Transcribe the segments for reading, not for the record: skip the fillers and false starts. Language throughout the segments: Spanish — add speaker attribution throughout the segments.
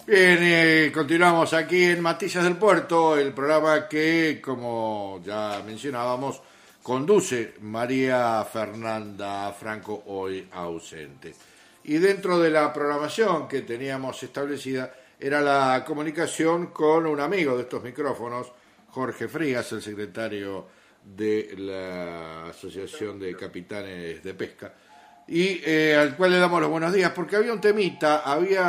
Speaker 1: Bien, continuamos aquí en Matices del Puerto, el programa que, como ya mencionábamos, conduce María Fernanda Franco, hoy ausente. Y dentro de la programación que teníamos establecida era la comunicación con un amigo de estos micrófonos, Jorge Frías, el secretario de la Asociación de Capitanes de Pesca, y al cual le damos los buenos días, porque había un temita,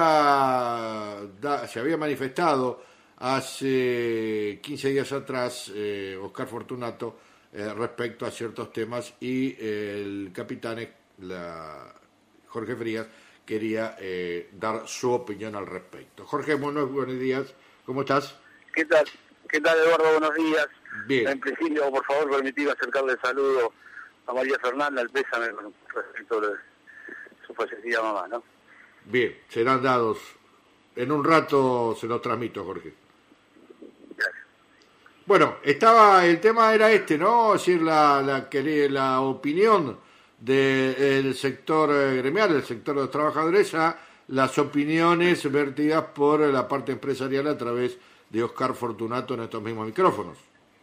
Speaker 1: se había manifestado hace 15 días atrás Oscar Fortunato respecto a ciertos temas, y el capitán Jorge Frías quería dar su opinión al respecto. Jorge, buenos días, ¿cómo estás?
Speaker 2: ¿Qué tal, Eduardo? Buenos días.
Speaker 1: Bien.
Speaker 2: En principio, por favor, permitirme acercarle el saludo a María Fernanda, el pésame respecto de su fallecida mamá, ¿no?
Speaker 1: Bien, serán dados. En un rato se lo transmito, Jorge.
Speaker 2: Gracias.
Speaker 1: Bueno, el tema era este, ¿no? Es decir, la opinión del sector gremial, del sector de los trabajadores, a las opiniones vertidas por la parte empresarial a través de Oscar Fortunato en estos mismos micrófonos.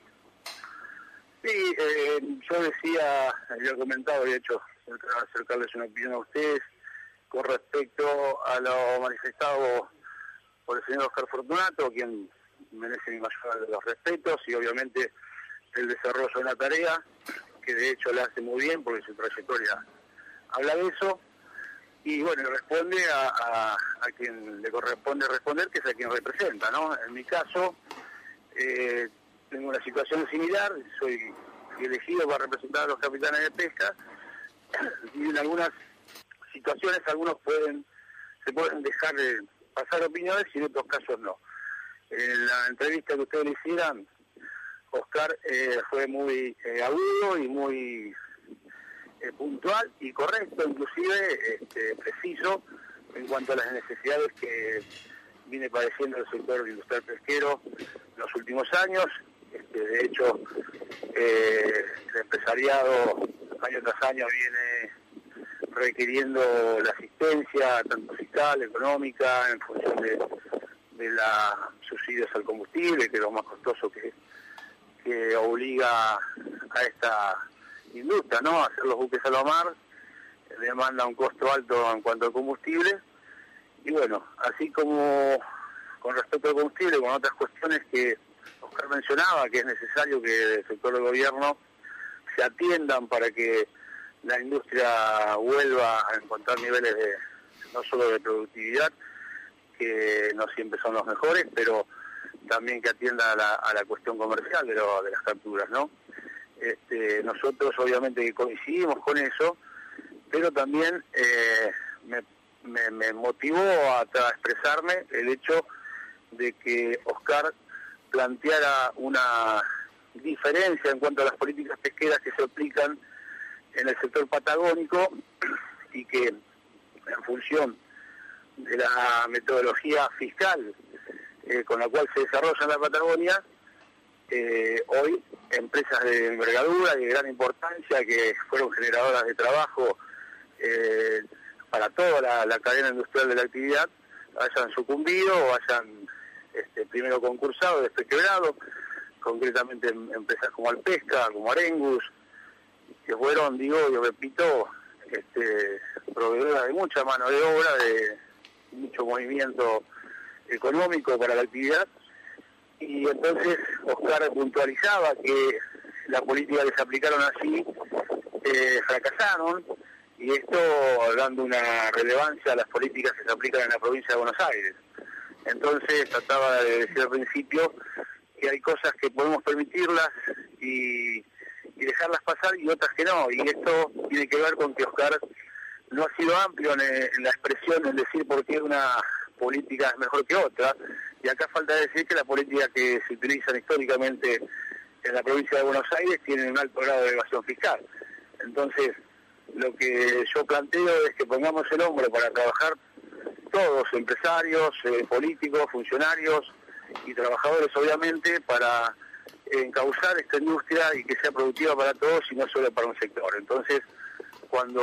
Speaker 2: Sí, yo decía, había comentado y hecho acercarles una opinión a ustedes con respecto a lo manifestado por el señor Oscar Fortunato, quien merece mi mayor de los respetos, y obviamente el desarrollo de una tarea que de hecho la hace muy bien porque su trayectoria habla de eso, y bueno, responde a quien le corresponde responder, que es a quien representa, ¿no? En mi caso, tengo una situación similar, soy elegido para representar a los capitanes de pesca, y en algunas situaciones algunos se pueden dejar pasar opiniones y en otros casos no. En la entrevista que ustedes le hicieran, Oscar fue muy agudo y muy puntual y correcto, inclusive preciso en cuanto a las necesidades que viene padeciendo el sector industrial pesquero en los últimos años. De hecho, el empresariado año tras año viene requiriendo la asistencia, tanto fiscal, económica, en función de los subsidios al combustible, que es lo más costoso que obliga a esta industria, ¿no? Hacer los buques a la mar demanda un costo alto en cuanto al combustible, y bueno, así como con respecto al combustible, con otras cuestiones que Oscar mencionaba, que es necesario que el sector del gobierno se atiendan para que la industria vuelva a encontrar niveles no solo de productividad, que no siempre son los mejores, pero también que atienda a la cuestión comercial de las capturas, ¿no? Nosotros obviamente que coincidimos con eso, pero también me motivó a expresarme el hecho de que Oscar planteara una diferencia en cuanto a las políticas pesqueras que se aplican en el sector patagónico, y que en función de la metodología fiscal con la cual se desarrolla en la Patagonia, hoy empresas de envergadura y de gran importancia, que fueron generadoras de trabajo para toda la cadena industrial de la actividad, hayan sucumbido o hayan primero concursado, después quebrado, concretamente empresas como Alpesca, como Arengus, que fueron, digo, yo repito, proveedoras de mucha mano de obra, de mucho movimiento económico para la actividad. Y entonces Oscar puntualizaba que las políticas que se aplicaron así fracasaron, y esto dando una relevancia a las políticas que se aplican en la provincia de Buenos Aires. Entonces trataba de decir al principio que hay cosas que podemos permitirlas y dejarlas pasar, y otras que no, y esto tiene que ver con que Oscar no ha sido amplio en la expresión, en decir por qué una política es mejor que otra, y acá falta decir que las políticas que se utilizan históricamente en la provincia de Buenos Aires tienen un alto grado de evasión fiscal. Entonces, lo que yo planteo es que pongamos el hombro para trabajar todos, empresarios, políticos, funcionarios y trabajadores, obviamente, para encauzar esta industria y que sea productiva para todos y no solo para un sector. Entonces,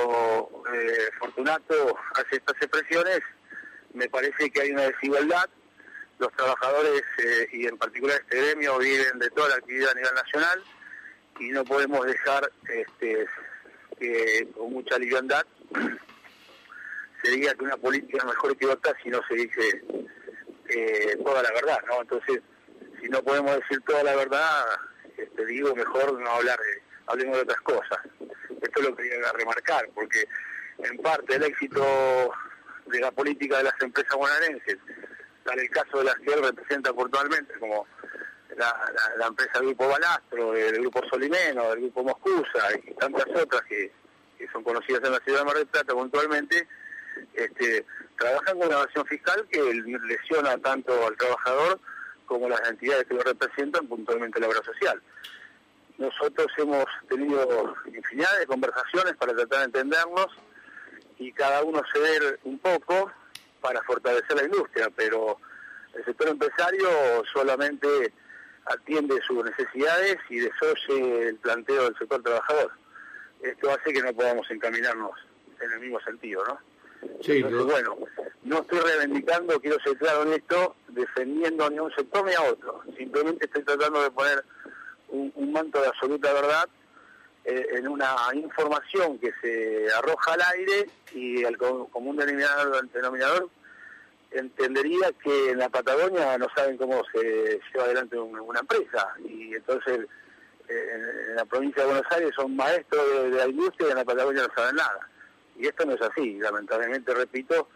Speaker 2: cuando Fortunato hace estas expresiones, me parece que hay una desigualdad los trabajadores y en particular este gremio viven de toda la actividad a nivel nacional y no podemos dejar que con mucha liviandad se diga que una política es mejor que otra si no se dice toda la verdad, ¿no? Entonces, si no podemos decir toda la verdad, digo, mejor no hablemos de otras cosas. Esto es lo que quería remarcar, porque en parte el éxito de la política de las empresas bonaerenses, tal el caso de las que él representa puntualmente, como la empresa del Grupo Balastro, del Grupo Solimeno, del Grupo Moscusa y tantas otras que son conocidas en la ciudad de Mar del Plata puntualmente, trabajan con una evasión fiscal que lesiona tanto al trabajador como las entidades que lo representan, puntualmente la obra social. Nosotros hemos tenido infinidad de conversaciones para tratar de entendernos y cada uno ceder un poco para fortalecer la industria, pero el sector empresario solamente atiende sus necesidades y desoye el planteo del sector trabajador. Esto hace que no podamos encaminarnos en el mismo sentido, ¿no?
Speaker 1: Sí,
Speaker 2: entonces, bueno, no estoy reivindicando, quiero ser claro en esto, defendiendo ni a un sector ni a otro. Simplemente estoy tratando de poner un manto de absoluta verdad en una información que se arroja al aire y el común denominador entendería que en la Patagonia no saben cómo se lleva adelante una empresa y entonces en la provincia de Buenos Aires son maestros de la industria y en la Patagonia no saben nada. Y esto no es así, lamentablemente, repito,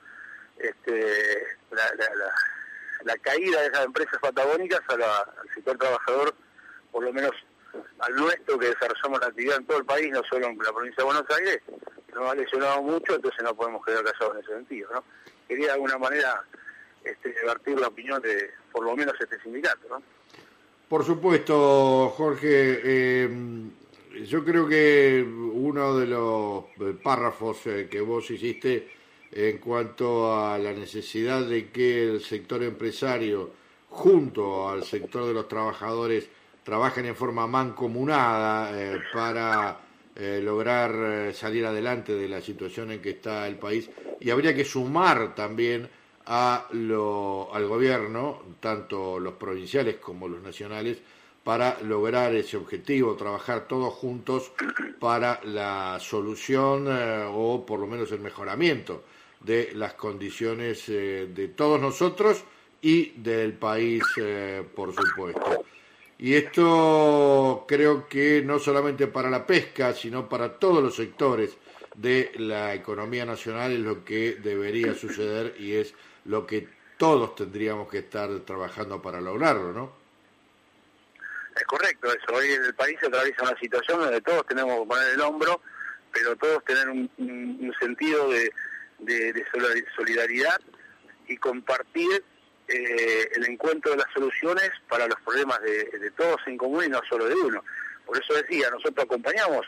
Speaker 2: la caída de esas empresas patagónicas al sector trabajador, por lo menos al nuestro, que desarrollamos la actividad en todo el país, no solo en la provincia de Buenos Aires, nos ha lesionado mucho, entonces no podemos quedar callados en ese sentido, ¿no? Quería de alguna manera debatir la opinión de, por lo menos, este sindicato, ¿no?
Speaker 1: Por supuesto, Jorge. Yo creo que uno de los párrafos que vos hiciste en cuanto a la necesidad de que el sector empresario, junto al sector de los trabajadores, trabajen en forma mancomunada para lograr salir adelante de la situación en que está el país. Y habría que sumar también al gobierno, tanto los provinciales como los nacionales, para lograr ese objetivo, trabajar todos juntos para la solución o por lo menos el mejoramiento de las condiciones de todos nosotros y del país, por supuesto. Y esto creo que no solamente para la pesca, sino para todos los sectores de la economía nacional es lo que debería suceder y es lo que todos tendríamos que estar trabajando para lograrlo, ¿no?
Speaker 2: Es correcto eso. Hoy el país atraviesa una situación donde todos tenemos que poner el hombro, pero todos tener un sentido de solidaridad y compartir el encuentro de las soluciones para los problemas de todos en común y no solo de uno. Por eso decía, nosotros acompañamos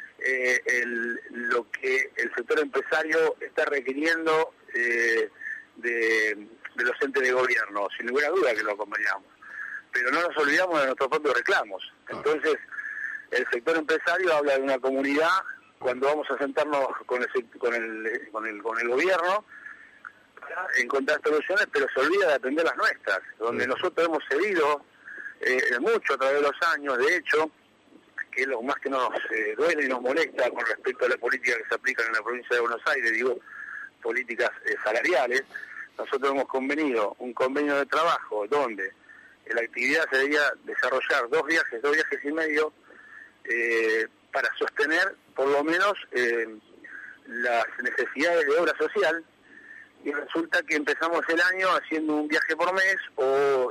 Speaker 2: lo que el sector empresario está requiriendo de los entes de gobierno, sin ninguna duda que lo acompañamos. Pero no nos olvidamos de nuestros propios reclamos. Entonces, el sector empresario habla de una comunidad cuando vamos a sentarnos con el gobierno para encontrar soluciones, pero se olvida de atender las nuestras, donde nosotros hemos cedido mucho a través de los años. De hecho, que es lo más que nos duele y nos molesta con respecto a la política que se aplican en la provincia de Buenos Aires, digo, políticas salariales. Nosotros hemos convenido un convenio de trabajo donde la actividad se debía desarrollar 2 viajes y medio para sostener por lo menos las necesidades de obra social, y resulta que empezamos el año haciendo un viaje por mes o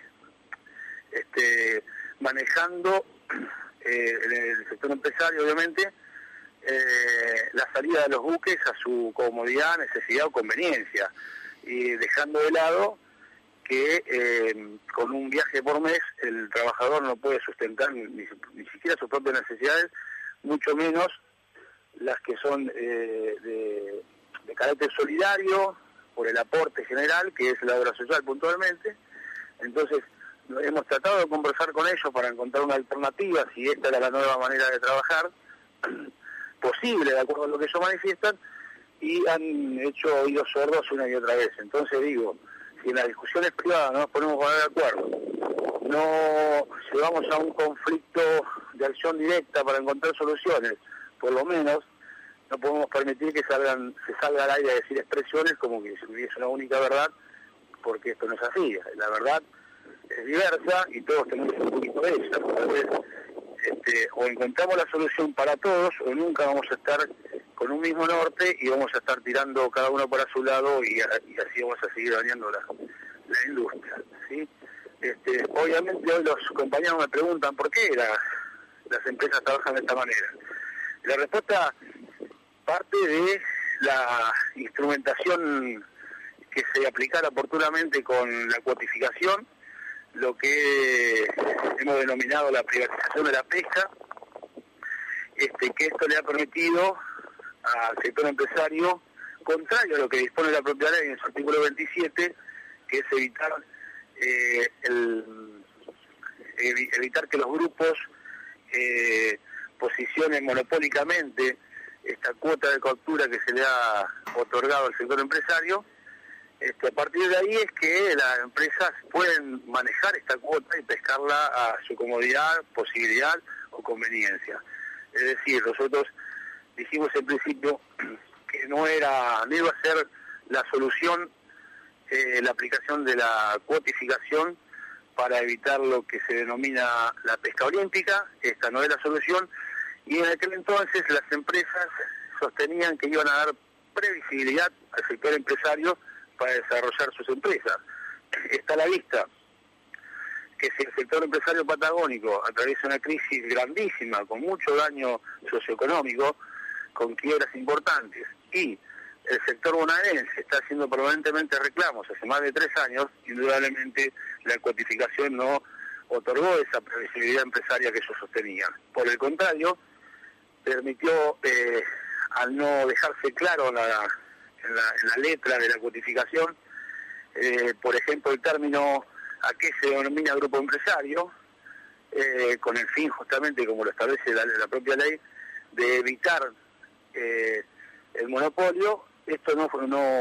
Speaker 2: manejando en el sector empresario, obviamente, la salida de los buques a su comodidad, necesidad o conveniencia, y dejando de lado que con un viaje por mes el trabajador no puede sustentar ni siquiera sus propias necesidades, mucho menos las que son de carácter solidario, por el aporte general, que es la obra social puntualmente. Entonces, hemos tratado de conversar con ellos para encontrar una alternativa, si esta era la nueva manera de trabajar, posible, de acuerdo a lo que ellos manifiestan, y han hecho oídos sordos una y otra vez. Entonces digo, si en las discusiones privadas no nos ponemos a poner de acuerdo, no llevamos a un conflicto de acción directa para encontrar soluciones, por lo menos no podemos permitir que se salga al aire a decir expresiones como que si hubiese una única verdad, porque esto no es así. La verdad es diversa y todos tenemos un poquito de ella. Entonces, o encontramos la solución para todos o nunca vamos a estar con un mismo norte y vamos a estar tirando cada uno para su lado y así vamos a seguir dañando la industria, ¿sí? Obviamente hoy los compañeros me preguntan por qué las empresas trabajan de esta manera. La respuesta parte de la instrumentación que se aplicara oportunamente con la cuotificación, lo que hemos denominado la privatización de la pesca, que esto le ha permitido al sector empresario, contrario a lo que dispone la propia ley en su artículo 27, que es evitar que los grupos posicionen monopólicamente esta cuota de captura que se le ha otorgado al sector empresario. A partir de ahí es que las empresas pueden manejar esta cuota y pescarla a su comodidad, posibilidad o conveniencia. Es decir, nosotros dijimos en principio que no iba a ser la solución la aplicación de la cuotificación para evitar lo que se denomina la pesca olímpica. Esta no es la solución, y en aquel entonces las empresas sostenían que iban a dar previsibilidad al sector empresario para desarrollar sus empresas. Está a la vista que si el sector empresario patagónico atraviesa una crisis grandísima, con mucho daño socioeconómico, con quiebras importantes, y el sector bonaerense está haciendo permanentemente reclamos hace más de 3 años, indudablemente la cuotificación no otorgó esa previsibilidad empresaria que ellos sostenían. Por el contrario, permitió, al no dejarse claro en la letra de la cuotificación, por ejemplo, el término a qué se denomina grupo empresario, con el fin justamente, como lo establece la propia ley, de evitar el monopolio. Esto no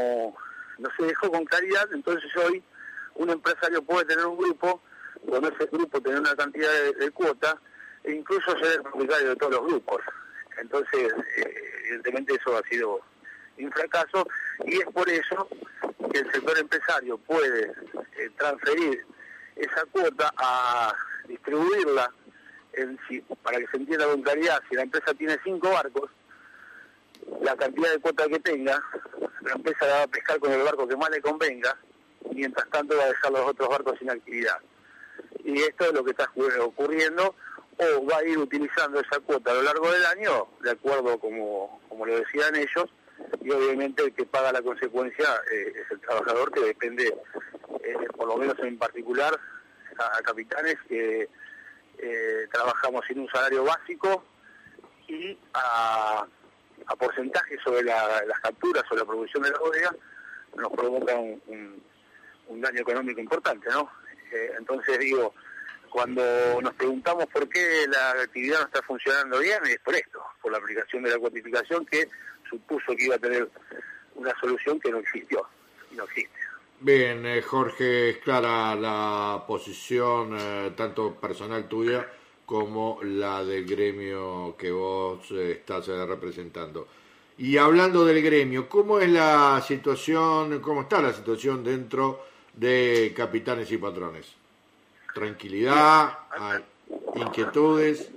Speaker 2: se dejó con claridad. Entonces hoy un empresario puede tener un grupo, con ese grupo tener una cantidad de cuota, e incluso ser el propietario de todos los grupos. Entonces, evidentemente eso ha sido un fracaso, y es por eso que el sector empresario puede transferir esa cuota a distribuirla para que se entienda con claridad. Si la empresa tiene 5 barcos, la cantidad de cuota que tenga, la empresa la va a pescar con el barco que más le convenga, mientras tanto va a dejar los otros barcos sin actividad. Y esto es lo que está ocurriendo, o va a ir utilizando esa cuota a lo largo del año, de acuerdo como lo decían ellos, y obviamente el que paga la consecuencia es el trabajador, que depende, por lo menos en particular, a capitanes que trabajamos sin un salario básico y a porcentaje sobre las capturas o la producción de la bodega, nos provoca un daño económico importante, ¿no? Entonces digo, cuando nos preguntamos por qué la actividad no está funcionando bien, es por esto, por la aplicación de la cuantificación, que supuso que iba a tener una solución que no existió y no existe.
Speaker 1: Bien, Jorge, es clara la posición tanto personal tuya como la del gremio que vos estás representando. Y hablando del gremio, ¿cómo es la situación, cómo está la situación dentro de capitanes y patrones? ¿Tranquilidad? ¿Hay inquietudes?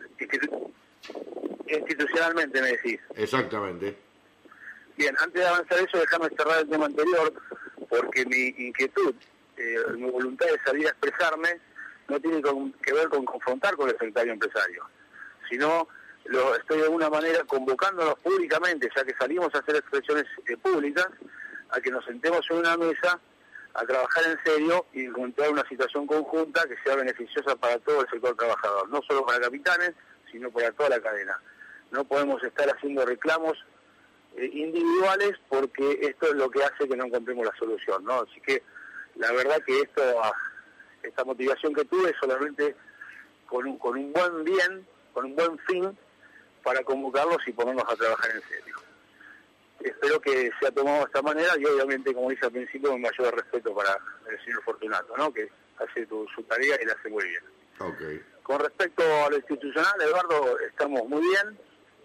Speaker 2: Institucionalmente me decís.
Speaker 1: Exactamente.
Speaker 2: Bien, antes de avanzar eso, déjame cerrar el tema anterior, porque mi inquietud, mi voluntad de salir a expresarme, no tiene que ver con confrontar con el secretario empresario, sino lo estoy de alguna manera convocándonos públicamente, ya que salimos a hacer expresiones públicas, a que nos sentemos en una mesa a trabajar en serio y encontrar una situación conjunta que sea beneficiosa para todo el sector trabajador, no solo para capitanes, sino para toda la cadena. No podemos estar haciendo reclamos individuales, porque esto es lo que hace que no encontremos la solución, ¿no? Así que la verdad que esta motivación que tuve es solamente con un buen bien, con un buen fin, para convocarlos y ponernos a trabajar en serio. espero que sea tomado de esta manera y obviamente, como dije al principio, un mayor respeto para el señor Fortunato, ¿no? Que hace su tarea y la hace muy bien.
Speaker 1: Okay.
Speaker 2: Con respecto a lo institucional, Eduardo, estamos muy bien,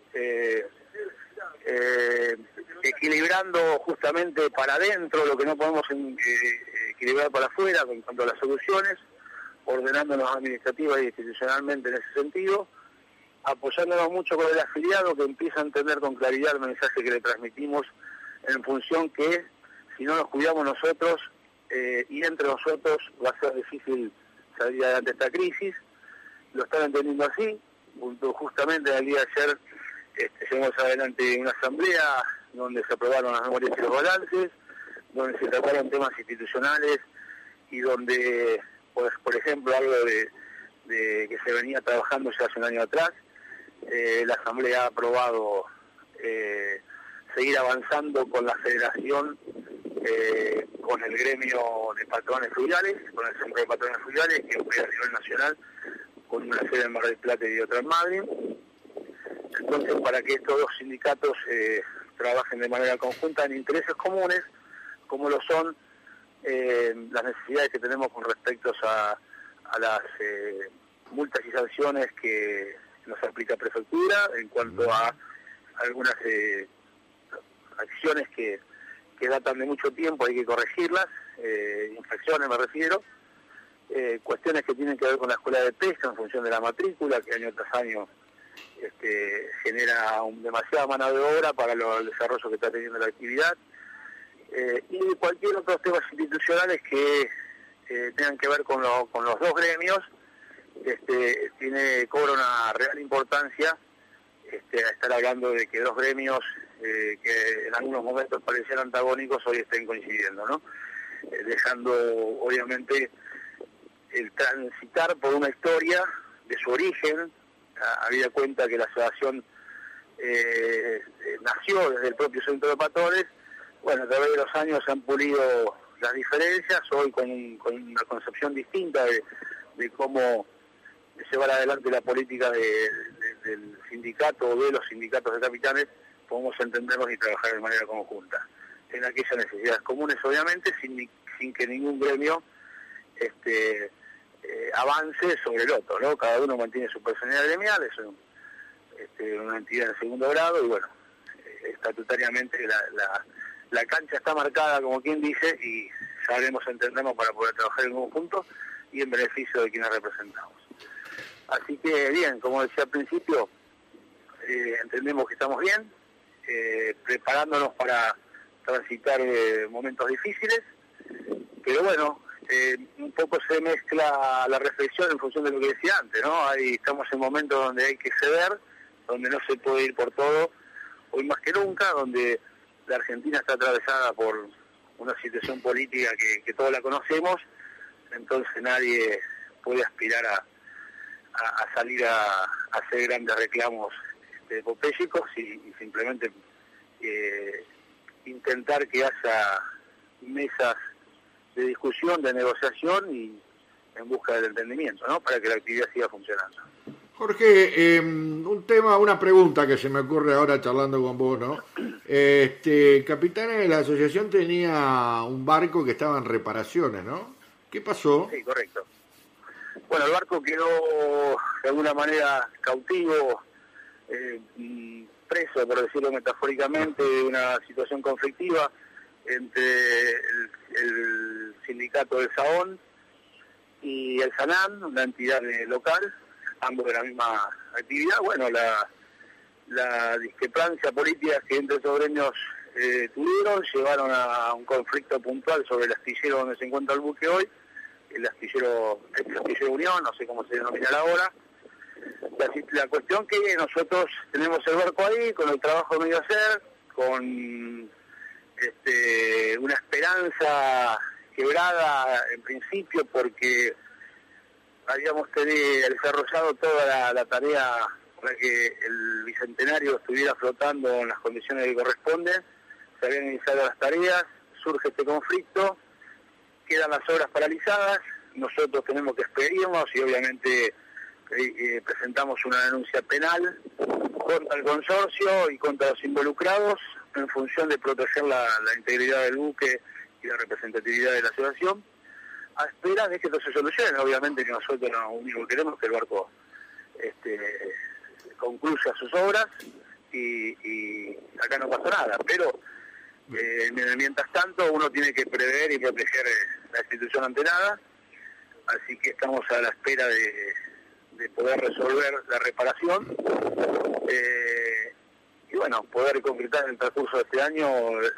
Speaker 2: equilibrando justamente para adentro lo que no podemos equilibrar para afuera en cuanto a las soluciones, ordenándonos administrativa y institucionalmente en ese sentido, apoyándonos mucho con el afiliado que empieza a entender con claridad el mensaje que le transmitimos, en función que si no nos cuidamos nosotros y entre nosotros va a ser difícil salir adelante de esta crisis. Lo están entendiendo así. Justamente el día de ayer llevamos adelante una asamblea donde se aprobaron las memorias y los balances, donde se trataron temas institucionales y donde, pues, por ejemplo, algo de que se venía trabajando ya hace un año atrás, la asamblea ha aprobado seguir avanzando con la federación, con el gremio de patrones fluviales, con el centro de patrones fluviales que opera a nivel nacional, con una sede en Mar del Plata y otra en Madrid. Entonces, para que estos dos sindicatos trabajen de manera conjunta en intereses comunes, como lo son las necesidades que tenemos con respecto a las multas y sanciones que nos aplica Prefectura, en cuanto a algunas acciones que datan de mucho tiempo, hay que corregirlas, infracciones me refiero, cuestiones que tienen que ver con la escuela de pesca en función de la matrícula, que año tras año genera demasiada mano de obra para el desarrollo que está teniendo la actividad, y cualquier otros temas institucionales que tengan que ver con los dos gremios, cobra una real importancia estar hablando de que dos gremios que en algunos momentos parecían antagónicos hoy estén coincidiendo, ¿no? Dejando obviamente el transitar por una historia de su origen, habida cuenta que la asociación nació desde el propio centro de patrones. Bueno, a través de los años se han pulido las diferencias, hoy con una concepción distinta de cómo llevar adelante la política del sindicato o de los sindicatos de capitanes, podemos entendernos y trabajar de manera conjunta en aquellas necesidades comunes, obviamente, sin que ningún gremio avance sobre el otro, ¿no? Cada uno mantiene su personalidad gremial, es una entidad de segundo grado y bueno, estatutariamente la cancha está marcada, como quien dice, y sabremos entendernos para poder trabajar en conjunto y en beneficio de quienes representamos. Así que bien, como decía al principio, entendemos que estamos bien, preparándonos para transitar momentos difíciles, pero bueno, un poco se mezcla la reflexión en función de lo que decía antes, ¿no? Ahí estamos en momentos donde hay que ceder, donde no se puede ir por todo, hoy más que nunca, donde la Argentina está atravesada por una situación política que todos la conocemos, entonces nadie puede aspirar a salir a hacer grandes reclamos popélicos y simplemente intentar que haya mesas de discusión, de negociación y en busca del entendimiento, ¿no? Para que la actividad siga funcionando.
Speaker 1: Jorge, una pregunta que se me ocurre ahora charlando con vos, ¿no? Capitanes de la asociación tenía un barco que estaba en reparaciones, ¿no? ¿Qué pasó?
Speaker 2: Sí, correcto. Bueno, el barco quedó de alguna manera cautivo, preso, por decirlo metafóricamente, de una situación conflictiva entre el sindicato del Sahón y el SANAM, una entidad local, ambos de la misma actividad. Bueno, la discrepancia política que entre esos gremios tuvieron llevaron a un conflicto puntual sobre el astillero donde se encuentra el buque hoy, el astillero Unión, no sé cómo se denomina ahora. La cuestión que nosotros tenemos el barco ahí, con el trabajo de medio hacer, con una esperanza quebrada en principio porque habíamos desarrollado toda la tarea para que el Bicentenario estuviera flotando en las condiciones que corresponden. Se habían iniciado las tareas, surge este conflicto, quedan las obras paralizadas, nosotros tenemos que expedirnos y obviamente presentamos una denuncia penal contra el consorcio y contra los involucrados en función de proteger la integridad del buque y la representatividad de la asociación, a espera de que esto se solucione. Obviamente que nosotros lo único que queremos es que el barco concluya sus obras y acá no pasa nada, pero mientras tanto uno tiene que prever y proteger la institución ante nada, así que estamos a la espera de poder resolver la reparación y bueno, poder concretar en el transcurso de este año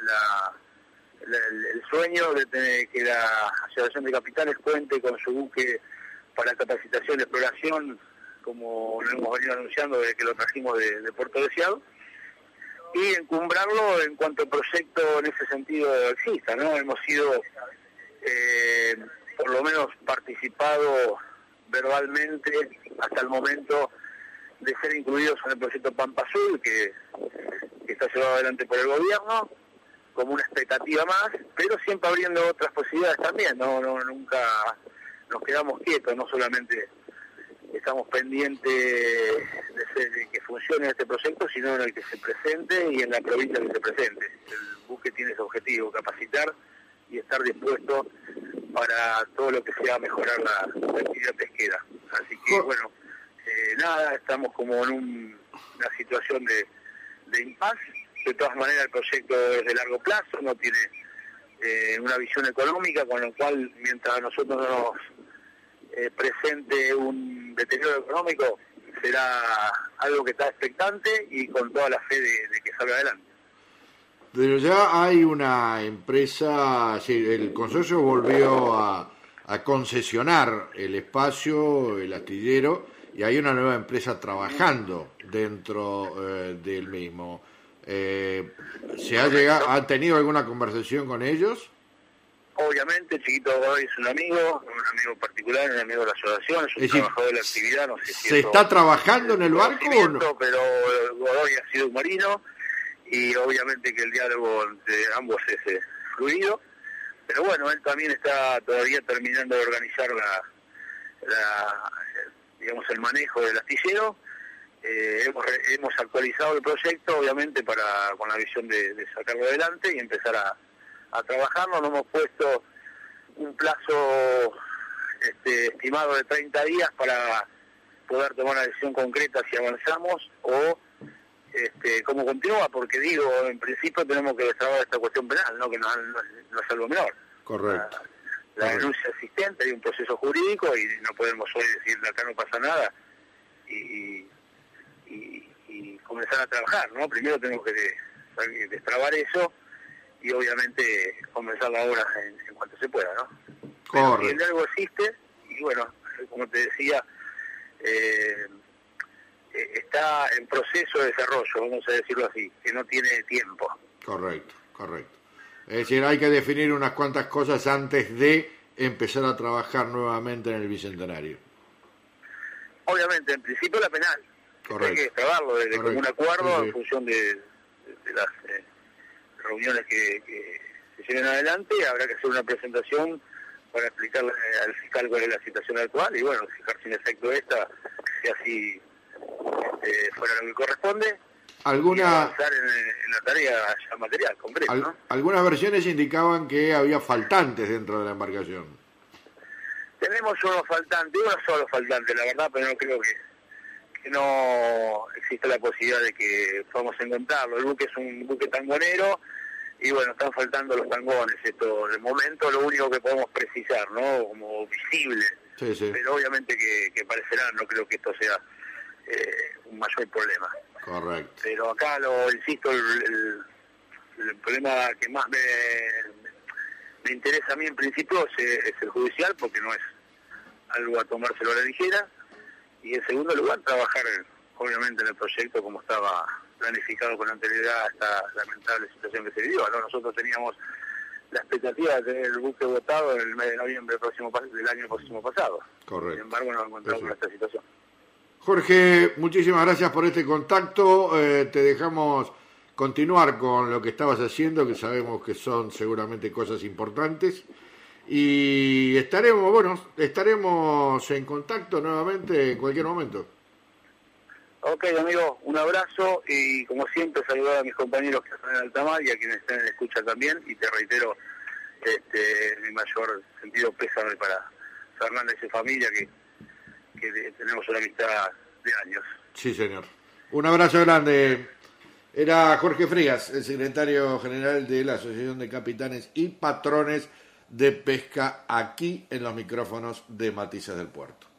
Speaker 2: el sueño de tener que la Asociación de Capitanes cuente con su buque para capacitación y exploración, como lo hemos venido anunciando desde que lo trajimos de Puerto Deseado, y encumbrarlo en cuanto el proyecto en ese sentido exista, ¿no? Hemos sido, por lo menos, participado verbalmente hasta el momento de ser incluidos en el proyecto Pampa Azul, que está llevado adelante por el gobierno, como una expectativa más, pero siempre abriendo otras posibilidades también, nunca nos quedamos quietos, no solamente estamos pendientes de que funcione este proyecto, sino en el que se presente y en la provincia que se presente. El buque tiene ese objetivo, capacitar y estar dispuesto para todo lo que sea mejorar la actividad pesquera. Así que, bueno, nada, estamos como en una situación de impasse. De todas maneras, el proyecto es de largo plazo, no tiene una visión económica, con lo cual, mientras a nosotros no nos presente un deterioro económico, será algo que está expectante y con toda la fe de que salga adelante.
Speaker 1: Pero ya hay una empresa, sí, el consorcio volvió a concesionar el espacio, el astillero, y hay una nueva empresa trabajando dentro del mismo. ¿Han tenido alguna conversación con ellos?
Speaker 2: Obviamente, Chiquito Godoy es un amigo particular, un amigo de la asociación, es un trabajador de la actividad, no sé si
Speaker 1: ¿se está trabajando en el barco o no?
Speaker 2: Pero Godoy ha sido un marino y obviamente que el diálogo entre ambos es fluido, pero bueno, él también está todavía terminando de organizar digamos, el manejo del astillero. Hemos actualizado el proyecto, obviamente, con la visión de sacarlo adelante y empezar a trabajarlo. Nos hemos puesto un plazo estimado de 30 días para poder tomar una decisión concreta si avanzamos o cómo continúa, porque digo, en principio tenemos que destrabar esta cuestión penal, ¿no? Que no es algo menor.
Speaker 1: Correcto.
Speaker 2: La denuncia existente, hay un proceso jurídico y no podemos hoy decir acá no pasa nada y comenzar a trabajar, ¿no? Primero tenemos que destrabar eso y obviamente comenzar la obra en cuanto se pueda, ¿no?
Speaker 1: Correcto.
Speaker 2: Si el algo existe, y bueno, como te decía, está en proceso de desarrollo, vamos a decirlo así, que no tiene tiempo.
Speaker 1: Correcto. Es decir, hay que definir unas cuantas cosas antes de empezar a trabajar nuevamente en el Bicentenario.
Speaker 2: Obviamente, en principio la penal.
Speaker 1: Correcto.
Speaker 2: Hay que destrabarlo desde común acuerdo,
Speaker 1: sí.
Speaker 2: En función de las reuniones que se lleven adelante. Habrá que hacer una presentación para explicarle al fiscal cuál es la situación actual y bueno, fijar sin efecto esta, si así fuera lo que corresponde. Y avanzar en la tarea ya material, concreta, ¿no?
Speaker 1: Algunas versiones indicaban que había faltantes dentro de la embarcación.
Speaker 2: Tenemos uno solo faltante, la verdad, pero no creo que no existe la posibilidad de que podamos encontrarlo. El buque es un buque tangonero y bueno, están faltando los tangones. Esto, de momento, lo único que podemos precisar, ¿no? Como visible.
Speaker 1: Sí.
Speaker 2: Pero obviamente que parecerá, no creo que esto sea un mayor problema.
Speaker 1: Correcto.
Speaker 2: Pero acá, insisto, el problema que más me interesa a mí en principio es el judicial, porque no es algo a tomárselo a la ligera. Y en segundo lugar, trabajar obviamente en el proyecto como estaba planificado con anterioridad a esta lamentable situación que se vivió, ¿no? Nosotros teníamos la expectativa de tener el buque votado en el mes de noviembre del año próximo pasado.
Speaker 1: Correcto.
Speaker 2: Sin embargo, nos encontramos en esta situación.
Speaker 1: Jorge, muchísimas gracias por este contacto. Te dejamos continuar con lo que estabas haciendo, que sabemos que son seguramente cosas importantes. Y estaremos en contacto nuevamente en cualquier momento.
Speaker 2: Ok, amigo, un abrazo y como siempre saludar a mis compañeros que están en alta mar y a quienes están en escucha también, y te reitero mi mayor sentido pésame para Fernanda y su familia, que tenemos una amistad de años.
Speaker 1: Sí, señor. Un abrazo grande. Era Jorge Frías, el secretario general de la Asociación de Capitanes y Patrones de Pesca, aquí en los micrófonos de Matices del Puerto.